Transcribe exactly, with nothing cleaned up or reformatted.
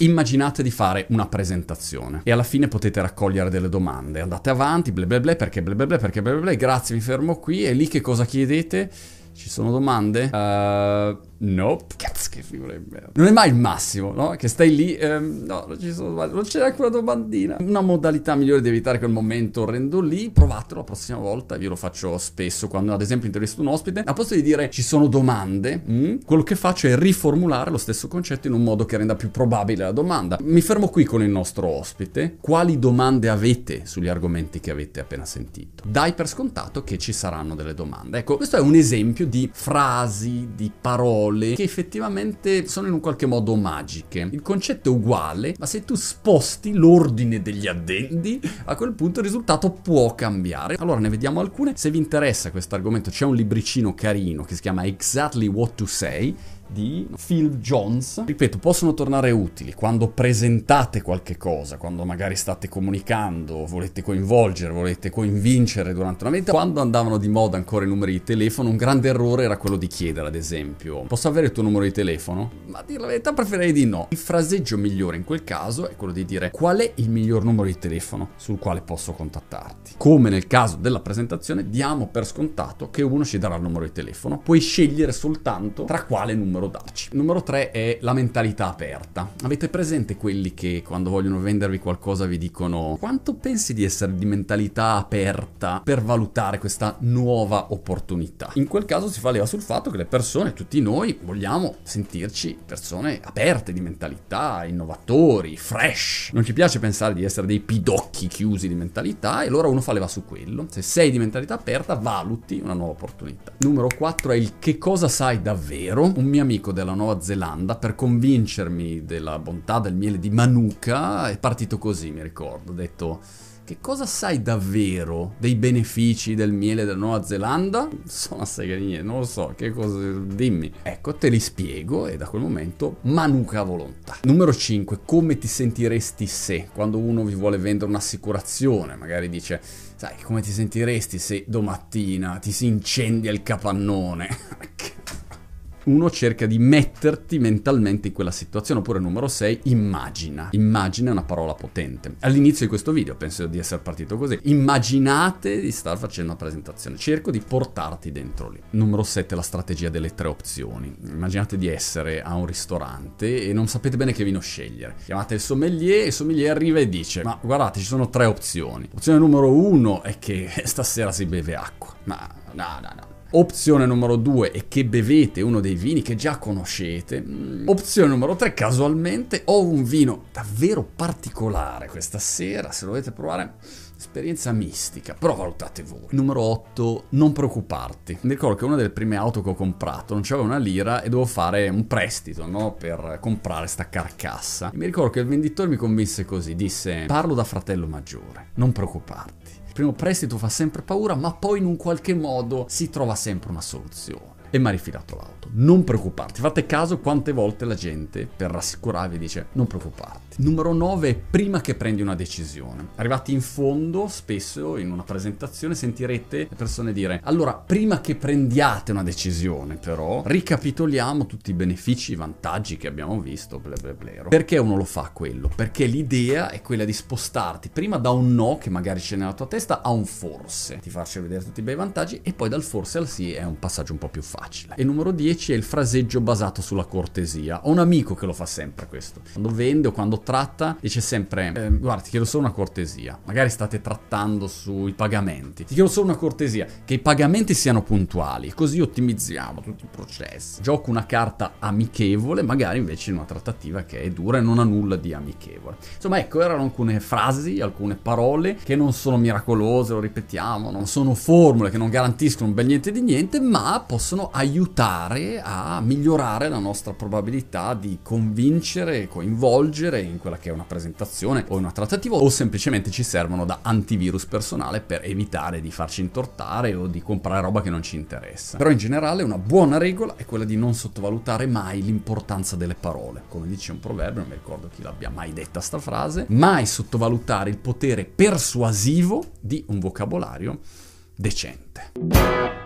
Immaginate di fare una presentazione e alla fine potete raccogliere delle domande. Andate avanti, bla bla bla, perché bla bla bla, perché bla bla bla, grazie, mi fermo qui. E lì che cosa chiedete? Ci sono domande? Uh, nope. Cazzo, che figura di merda. Non è mai il massimo, no? Che stai lì, ehm, no, non ci sono domande, non c'è neanche una domandina. Una modalità migliore di evitare quel momento orrendo lì, provatelo la prossima volta. Io lo faccio spesso quando ad esempio intervisto un ospite. A posto di dire ci sono domande, mm, quello che faccio è riformulare lo stesso concetto in un modo che renda più probabile la domanda. Mi fermo qui con il nostro ospite. Quali domande avete sugli argomenti che avete appena sentito? Dai per scontato che ci saranno delle domande. Ecco, questo è un esempio di frasi, di parole che effettivamente sono in un qualche modo magiche. Il concetto è uguale, ma se tu sposti l'ordine degli addendi, a quel punto il risultato può cambiare. Allora ne vediamo alcune. Se vi interessa questo argomento c'è un libricino carino che si chiama Exactly What to Say di Phil Jones. Ripeto, possono tornare utili quando presentate qualche cosa, quando magari state comunicando, volete coinvolgere, volete convincere durante una vendita. Quando andavano di moda ancora i numeri di telefono, un grande errore era quello di chiedere, ad esempio, posso avere il tuo numero di telefono? Ma a dire la verità preferirei di no. Il fraseggio migliore in quel caso è quello di dire qual è il miglior numero di telefono sul quale posso contattarti. Come nel caso della presentazione, diamo per scontato che uno ci darà il numero di telefono, puoi scegliere soltanto tra quale numero darci. Numero tre è la mentalità aperta. Avete presente quelli che quando vogliono vendervi qualcosa vi dicono quanto pensi di essere di mentalità aperta per valutare questa nuova opportunità? In quel caso si fa leva sul fatto che le persone, tutti noi, vogliamo sentirci persone aperte di mentalità, innovatori, fresh. Non ci piace pensare di essere dei pidocchi chiusi di mentalità e allora uno fa leva su quello. Se sei di mentalità aperta, valuti una nuova opportunità. Numero quattro è il che cosa sai davvero. Un mio amico della Nuova Zelanda, per convincermi della bontà del miele di Manuka, è partito così, mi ricordo, ha detto che cosa sai davvero dei benefici del miele della Nuova Zelanda? Sono assai niente, non lo so, che cosa, dimmi. Ecco, te li spiego e da quel momento Manuka a volontà. Numero cinque, come ti sentiresti se, quando uno vi vuole vendere un'assicurazione, magari dice, sai, come ti sentiresti se domattina ti si incendia il capannone? Uno cerca di metterti mentalmente in quella situazione. Oppure numero sei, immagina. Immagina è una parola potente. All'inizio di questo video penso di essere partito così. Immaginate di star facendo una presentazione. Cerco di portarti dentro lì. Numero sette, la strategia delle tre opzioni. Immaginate di essere a un ristorante e non sapete bene che vino scegliere. Chiamate il sommelier e il sommelier arriva e dice ma guardate, ci sono tre opzioni. Opzione numero uno è che stasera si beve acqua. Ma no, no, no. Opzione numero due è che bevete uno dei vini che già conoscete. Opzione numero tre, casualmente ho un vino davvero particolare questa sera, se lo volete provare, esperienza mistica, però valutate voi. Numero otto, non preoccuparti. Mi ricordo che una delle prime auto che ho comprato non c'aveva una lira e dovevo fare un prestito, no, per comprare sta carcassa. E mi ricordo che il venditore mi convinse così, disse parlo da fratello maggiore, non preoccuparti. Il primo prestito fa sempre paura, ma poi in un qualche modo si trova sempre una soluzione. E mi ha rifilato l'auto. Non preoccuparti. Fate caso quante volte la gente, per rassicurarvi, dice non preoccuparti. Numero nove, prima che prendi una decisione. Arrivati in fondo, spesso in una presentazione sentirete le persone dire allora, prima che prendiate una decisione però, ricapitoliamo tutti i benefici, i vantaggi che abbiamo visto, bla bla bla. Perché uno lo fa quello? Perché l'idea è quella di spostarti prima da un no, che magari c'è nella tua testa, a un forse. Ti faccio vedere tutti i bei vantaggi e poi dal forse al sì è un passaggio un po' più facile. E numero dieci è il fraseggio basato sulla cortesia. Ho un amico che lo fa sempre questo. Quando vende o quando tratta dice sempre eh, guarda, ti chiedo solo una cortesia. Magari state trattando sui pagamenti. Ti chiedo solo una cortesia, che i pagamenti siano puntuali, così ottimizziamo tutti i processi. Gioco una carta amichevole, magari invece in una trattativa che è dura e non ha nulla di amichevole. Insomma, ecco, erano alcune frasi, alcune parole che non sono miracolose, lo ripetiamo, non sono formule che non garantiscono un bel niente di niente, ma possono aiutare a migliorare la nostra probabilità di convincere e coinvolgere in quella che è una presentazione o una trattativa, o semplicemente ci servono da antivirus personale per evitare di farci intortare o di comprare roba che non ci interessa. Però in generale una buona regola è quella di non sottovalutare mai l'importanza delle parole. Come dice un proverbio, non mi ricordo chi l'abbia mai detta sta frase, mai sottovalutare il potere persuasivo di un vocabolario decente.